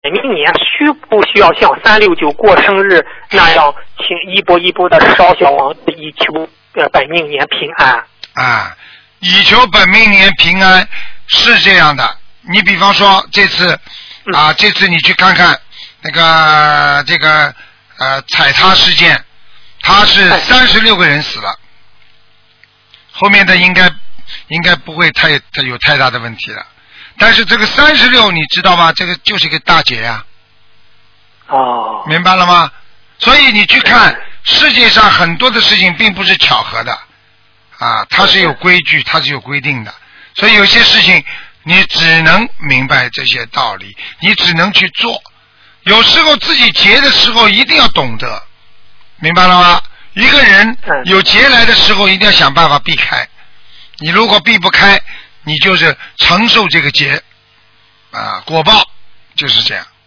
明年需不需要像369过生日那样，请一波一波的烧小王子，以求本命年平安？ 啊，以求本命年平安是这样的。你比方说这次这次你去看看那个这个踩踏事件，他是36个人死了，后面的应该不会有太大的问题了。但是这个36你知道吗？这个就是一个大劫呀。 哦， 明白了吗？所以你去看世界上很多的事情并不是巧合的啊，它是有规矩，它是有规定的。所以有些事情你只能明白这些道理，你只能去做。有时候自己劫的时候一定要懂得，明白了吗？一个人有劫来的时候一定要想办法避开，你如果避不开，你就是承受这个劫啊，果报就是这样。